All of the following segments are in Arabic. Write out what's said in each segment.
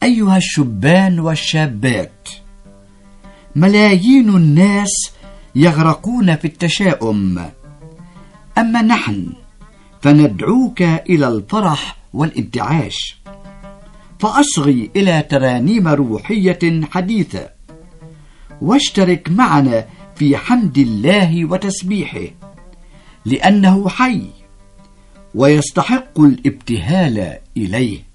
أيها الشبان والشابات، ملايين الناس يغرقون في التشاؤم، أما نحن فندعوك إلى الفرح والانتعاش. فأصغي إلى ترانيم روحية حديثة، واشترك معنا في حمد الله وتسبيحه، لأنه حي ويستحق الابتهال إليه.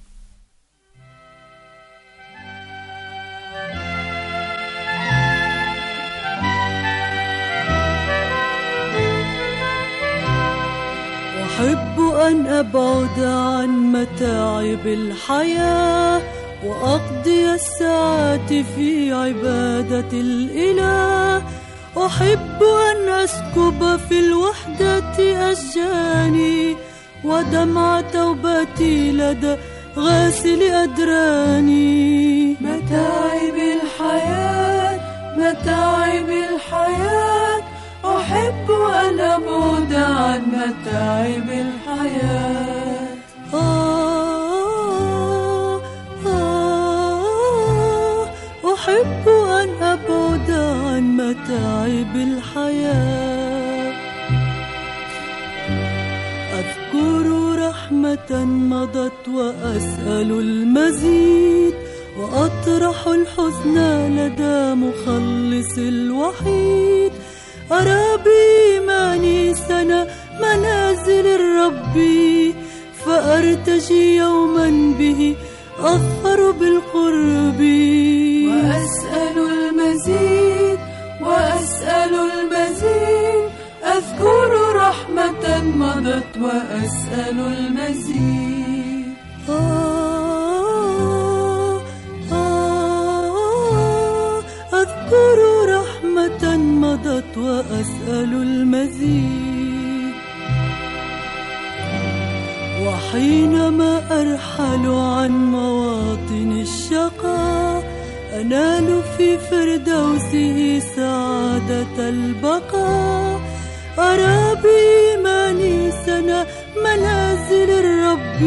أحب أن أبعد عن متاعب الحياة وأقضي الساعات في عبادة الإله. أحب أن أسكب في الوحدة أشجاني ودمع توبتي لدى غاسل أدراني. متاعب الحياة، متاعب الحياة، أحب أن أبعد عن متاعب الحياة. أحب أن أبعد عن متاعب الحياة. أذكر رحمة مضت وأسأل المزيد، وأطرح الحزن لدى مخلص الوحيد. أرى بإيماني سنة منازل الرب، فأرتجي يوما به أظفر بالقرب. وأسأل المزيد، وأسأل المزيد، أذكر رحمة مضت وأسأل المزيد. أذكر رحمة مضت وأسأل المزيد. وحينما أرحل عن مواطن الشقاء، أنال في فردوسه سعادة البقاء. أرى بإيماني سنة منازل الرب،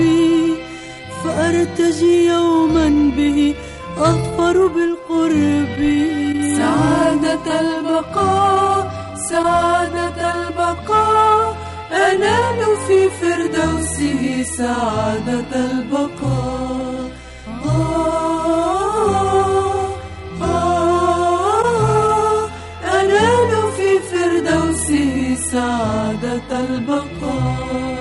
فأرتجي يوما به أظفر بالقرب. سعادة البقاء، سعادة البقاء، أنال في فردوسه سعادة البقاء. أنال في فردوسه سعادة البقاء.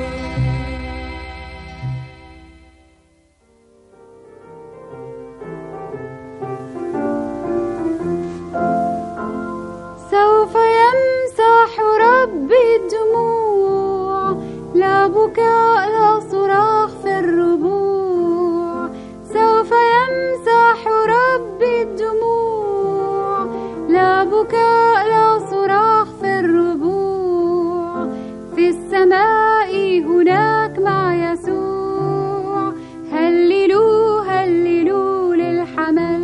سوف يمسح ربي الدموع، لا بكاء لا صراخ في الربوع. سوف يمسح ربي الدموع، لا بكاء لا صراخ في الربوع. في السماء هناك مع يسوع، هللوا هللوا للحمل.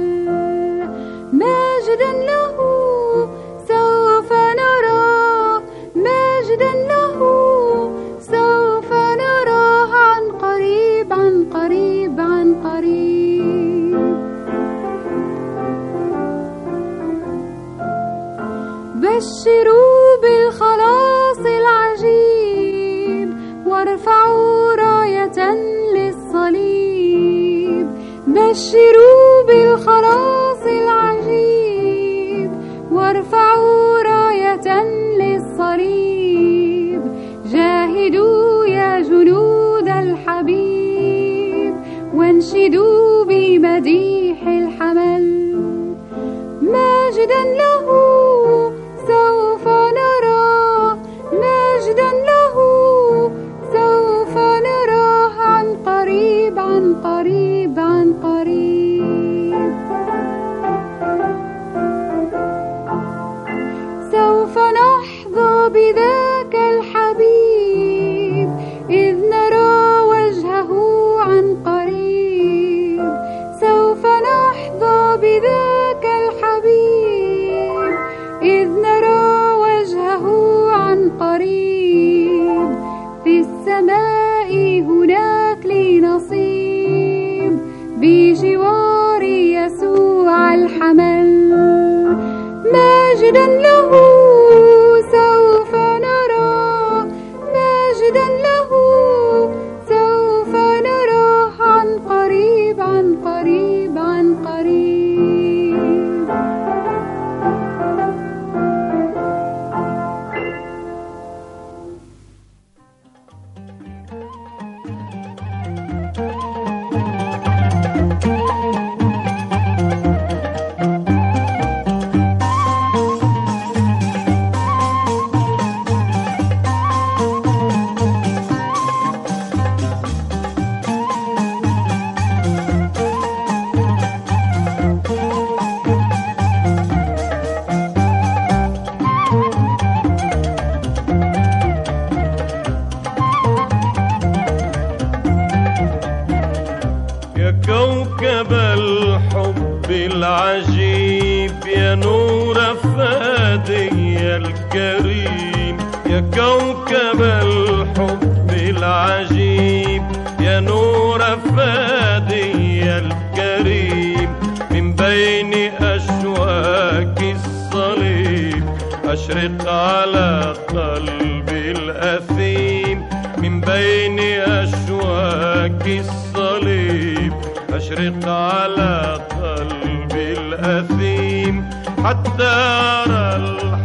مجدا له سوف نراه، مجدا له سوف نراه عن قريب عن قريب عن قريب. بشروا بالخلاص العجيب، وارفعوا راية للصليب. بشروا بالخلاص العجيب، وارفعوا راية للصليب. جاهدوا يا جنود الحبيب، وانشدوا بمديح الحمل. مجدا له سوف نراه، مجدا له سوف نراه عن قريب عن قريب عن قريب. سوف نحظى بذاك الحبيب، إذ نرى وجهه عن قريب. سوف نحظى بذاك الحبيب، إذ نرى وجهه عن قريب. في السماء هناك لي نصيب، عن قريب عن قريب. كوكب الحب العجيب يا نور فادي الكريم، يا كوكب الحب العجيب يا نور فادي الكريم، من بين أشواك الصليب أشرق على قلبي الأثيم، من بين أشواك الصليب أشرق على قلبي الأثيم حتى أرى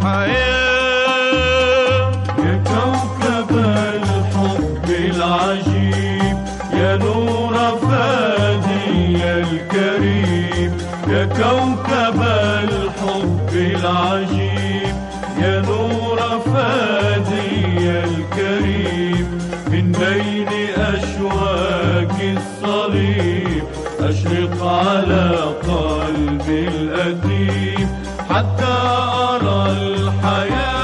الحياة. يا كوكب الحب العجيب يا نور فادي الكريم، يا كوكب الحب العجيب يا نور فادي الكريم، من بين أشواك الصليب أشرق على قلبي الأثيم حتى أرى الحياة.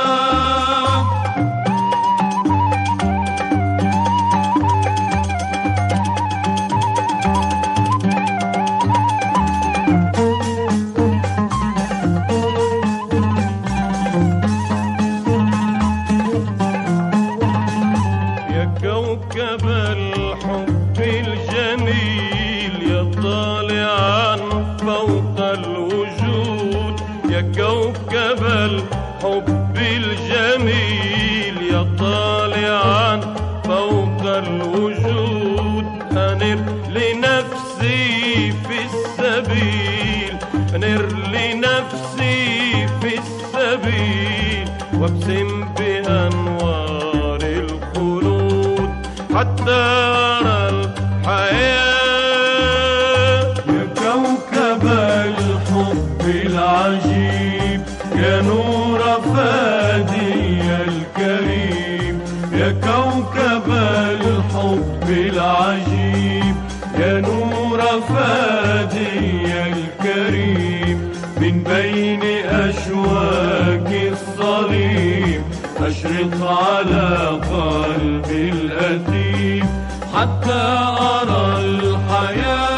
كوكب الحب الجميل يا طالعا فوق الوجود، يا كوكب الحب الجميل يا طالعا فوق الوجود، أنر لنفسي في السبيل، أنر لنفسي في السبيل، وابسم بأنوار الخلود حتى أرى الحياة. يا كوكب الحب العجيب يا نور فادي الكريم، يا كوكب الحب العجيب يا نور فادي الكريم، من بين أشواك الصليب أشرق على قلبي الأثيم حتى أرى الحياة.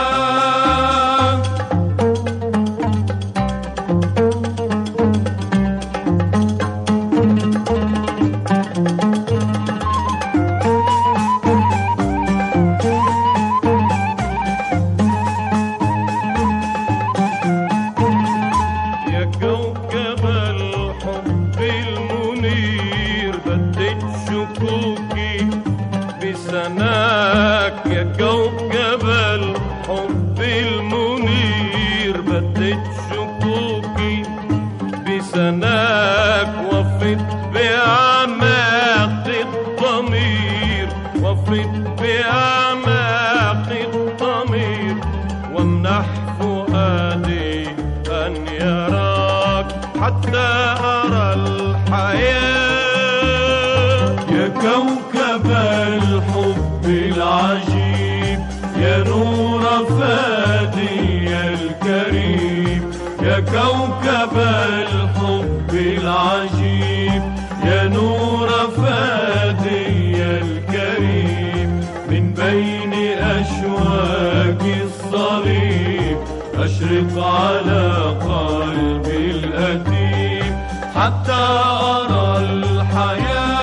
يا كوكب الحب المنير بدت شكوكي بسناك، يا كوكب الحب المنير بدت شكوكي بسناك، وفت بأعماق الضمير، وفت بأعماق الضمير، وامنح فؤادي أن يراك حتى أرى الحياة. يا كوكب الحب العجيب يا نور فادي الكريم، يا كوكب الحب العجيب يا نور فادي الكريم، من بين أشواك الصليب أشرق على قلبي الأثيم حتى أرى الحياة.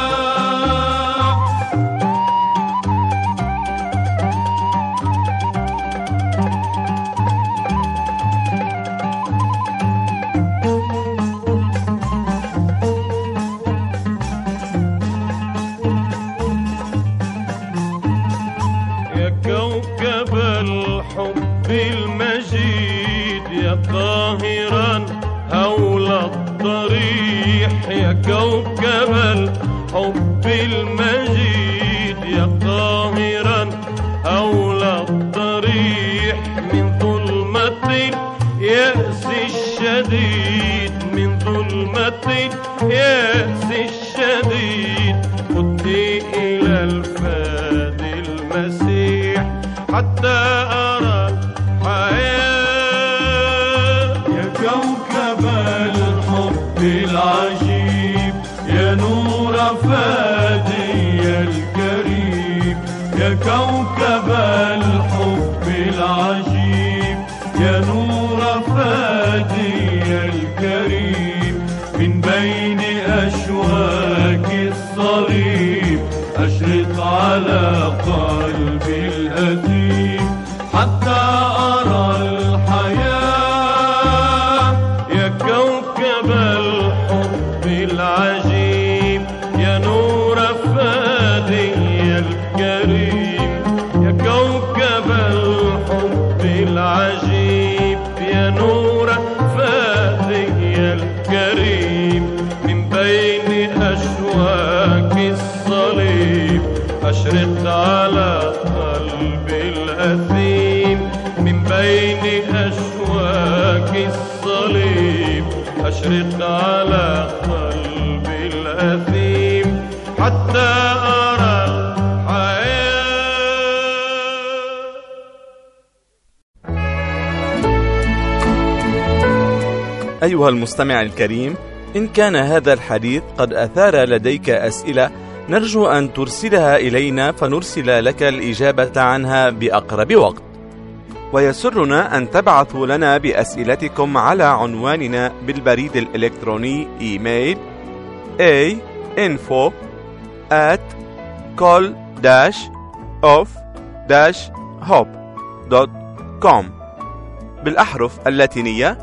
يا كوكب كوكب الحب المجيد يا طاهرا هول الضريح يا كوكب الحب المجيد يا طاهرا هول الضريح من ظلمة اليأس الشديد من ظلمة اليأس الشديد خذني إلى الفادي المسيح حتى أرى الحياة يا كوكب الحب العجيب يا نور فادي الكريم يا كوكب الحب العجيب يا نور فادي الكريم من بين أشواك الصليب أشرق على قلبي الأثيم حتى أرى الحياة يا كوكب الحب العجيب يا نور فادي الكريم يا كوكب الحب العجيب يا نور فادي الكريم من بين أشواك الصليب أشرق على قلبي الأثيم من بين أشواك الصليب أشرق على قلبي الأثيم حتى أرى الحياة. أيها المستمع الكريم، إن كان هذا الحديث قد أثار لديك أسئلة نرجو أن ترسلها إلينا فنرسل لك الإجابة عنها بأقرب وقت. ويسرنا أن تبعثوا لنا بأسئلتكم على عنواننا بالبريد الإلكتروني إيميل info@col-of-hope.com بالأحرف اللاتينية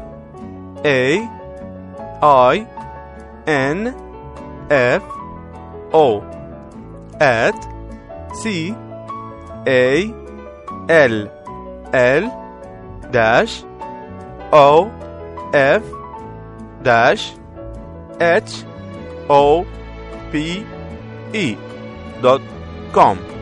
AINFO@CALL-OFF-HOPE.com